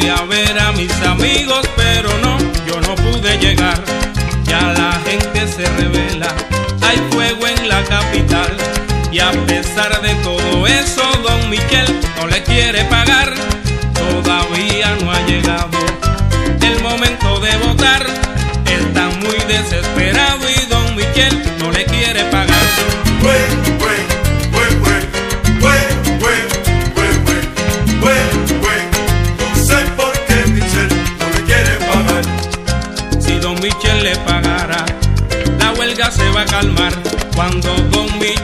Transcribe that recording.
Fui a ver a mis amigos, pero no, yo no pude llegar. Ya la gente se revela, hay fuego en la capital. Y a pesar de todo eso, don Michel no le quiere pagar. Todavía no ha llegado el momento de votar. Está muy desesperado y don Michel no le quiere pagar. No sé por qué Michel no le quiere pagar. Si don Michel le pagara, la huelga se va a calmar. Cuando don Michel